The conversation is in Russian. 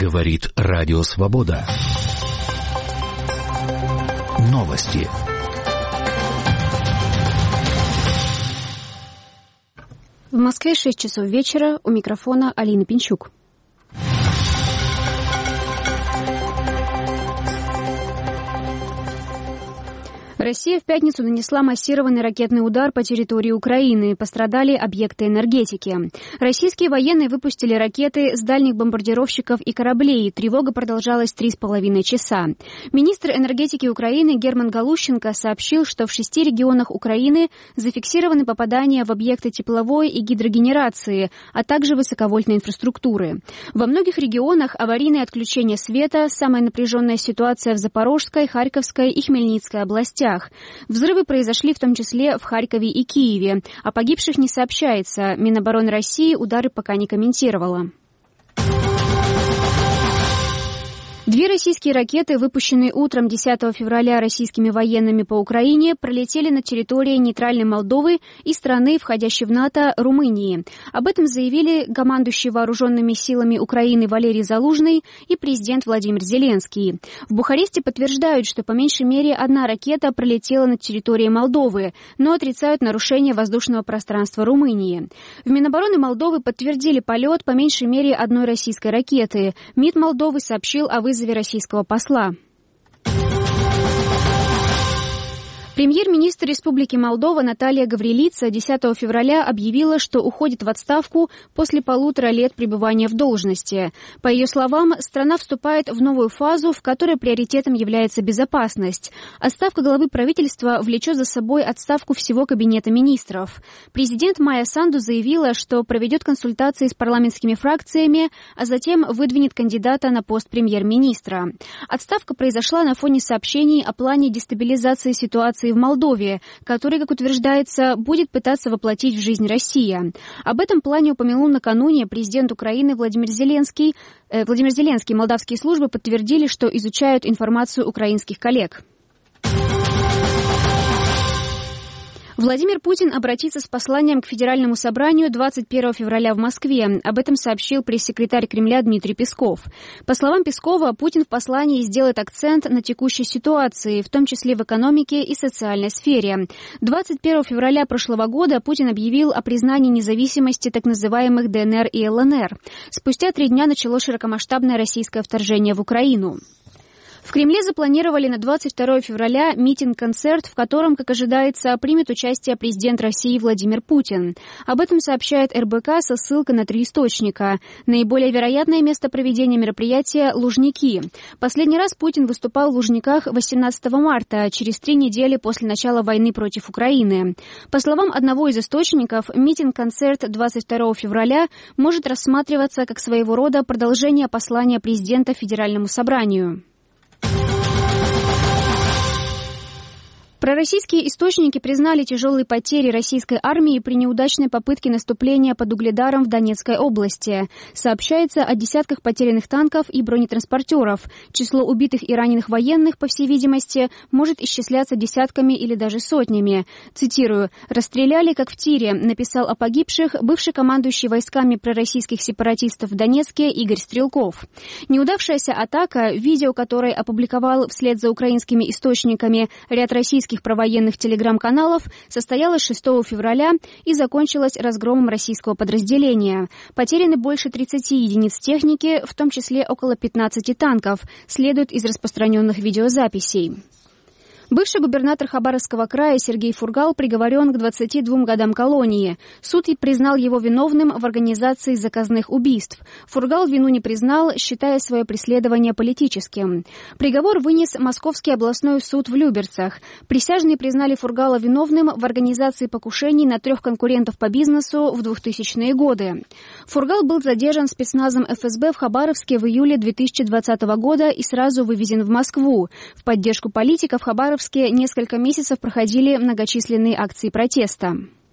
Говорит Радио Свобода. Новости. В Москве 6 часов вечера. У микрофона Алина Пинчук. Россия в пятницу нанесла массированный ракетный удар по территории Украины. Пострадали объекты энергетики. Российские военные выпустили ракеты с дальних бомбардировщиков и кораблей. Тревога продолжалась 3,5 часа. Министр энергетики Украины Герман Галущенко сообщил, что в 6 регионах Украины зафиксированы попадания в объекты тепловой и гидрогенерации, а также высоковольтной инфраструктуры. Во многих регионах аварийное отключение света, самая напряженная ситуация в Запорожской, Харьковской и Хмельницкой областях. Взрывы произошли в том числе в Харькове и Киеве. О погибших не сообщается. Минобороны России удары пока не комментировала. 2 российские ракеты, выпущенные утром 10 февраля российскими военными по Украине, пролетели над территорией нейтральной Молдовы и страны, входящей в НАТО, Румынии. Об этом заявили командующий вооруженными силами Украины Валерий Залужный и президент Владимир Зеленский. В Бухаресте подтверждают, что по меньшей мере 1 ракета пролетела над территорией Молдовы, но отрицают нарушение воздушного пространства Румынии. В Минобороны Молдовы подтвердили полет по меньшей мере 1 российской ракеты. МИД Молдовы сообщил о вызове российского посла. Премьер-министр Республики Молдова Наталья Гаврилица 10 февраля объявила, что уходит в отставку после 1,5 лет пребывания в должности. По ее словам, страна вступает в новую фазу, в которой приоритетом является безопасность. Отставка главы правительства влечет за собой отставку всего кабинета министров. Президент Майя Санду заявила, что проведет консультации с парламентскими фракциями, а затем выдвинет кандидата на пост премьер-министра. Отставка произошла на фоне сообщений о плане дестабилизации ситуации в Молдове, который, как утверждается, будет пытаться воплотить в жизнь Россия. Об этом плане упомянул накануне президент Украины Владимир Зеленский. Молдавские службы подтвердили, что изучают информацию украинских коллег. Владимир Путин обратится с посланием к Федеральному собранию 21 февраля в Москве. Об этом сообщил пресс-секретарь Кремля Дмитрий Песков. По словам Пескова, Путин в послании сделает акцент на текущей ситуации, в том числе в экономике и социальной сфере. 21 февраля прошлого года Путин объявил о признании независимости так называемых ДНР и ЛНР. Спустя 3 дня началось широкомасштабное российское вторжение в Украину. В Кремле запланировали на 22 февраля митинг-концерт, в котором, как ожидается, примет участие президент России Владимир Путин. Об этом сообщает РБК со ссылкой на 3 источника. Наиболее вероятное место проведения мероприятия – Лужники. Последний раз Путин выступал в Лужниках 18 марта, через 3 недели после начала войны против Украины. По словам одного из источников, митинг-концерт 22 февраля может рассматриваться как своего рода продолжение послания президента Федеральному собранию. Пророссийские источники признали тяжелые потери российской армии при неудачной попытке наступления под Угледаром в Донецкой области. Сообщается о десятках потерянных танков и бронетранспортеров. Число убитых и раненых военных, по всей видимости, может исчисляться десятками или даже сотнями. Цитирую: «Расстреляли, как в тире», написал о погибших бывший командующий войсками пророссийских сепаратистов в Донецке Игорь Стрелков. Неудавшаяся атака, видео которой опубликовал вслед за украинскими источниками ряд российских провоенных телеграм-каналов, состоялась 6 февраля и закончилась разгромом российского подразделения. Потеряны больше 30 единиц техники, в том числе около 15 танков, следует из распространенных видеозаписей. Бывший губернатор Хабаровского края Сергей Фургал приговорен к 22 годам колонии. Суд признал его виновным в организации заказных убийств. Фургал вину не признал, считая свое преследование политическим. Приговор вынес Московский областной суд в Люберцах. Присяжные признали Фургала виновным в организации покушений на 3 конкурентов по бизнесу в 2000-е годы. Фургал был задержан спецназом ФСБ в Хабаровске в июле 2020 года и сразу вывезен в Москву. В поддержку политиков Хабаровска несколько месяцев проходили многочисленные акции протеста.